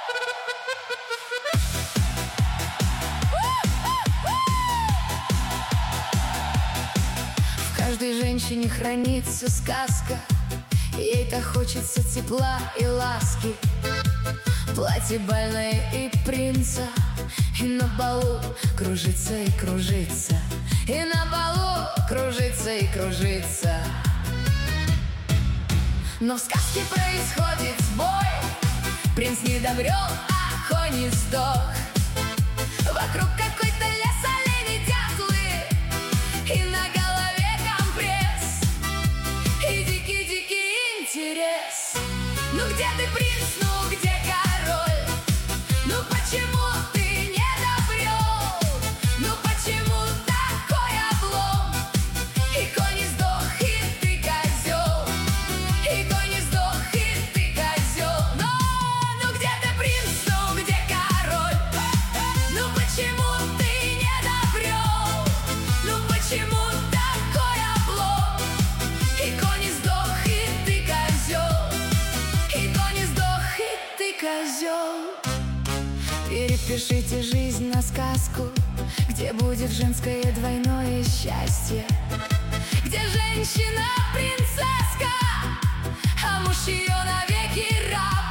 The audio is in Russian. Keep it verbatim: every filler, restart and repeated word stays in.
В каждой женщине хранится сказка, ей-то хочется тепла и ласки. Платье бальное и принца, и на балу кружится и кружится, и на балу кружится и кружится. Но в сказке происходит сбой, принц не добрел, а конь не сдох. Вокруг какой-то лес, олени, дятлы, и на голове компресс, и дикий-дикий интерес. Ну где ты, принц, ну где король? Ну почему ты не добрел? Ну почему такой облом? И конь не сдох, и ты козел, и конь не сдох, и ты козел. Но, ну где ты, принц, ну где король? Ну почему ты не добрел? Ну почему такой облом? И конь не сдох, и ты козел, и конь не сдох, и ты козел. Перепишите жизнь на сказку, где будет женское двойное счастье, где женщина принцесска, а муж ее навеки раб.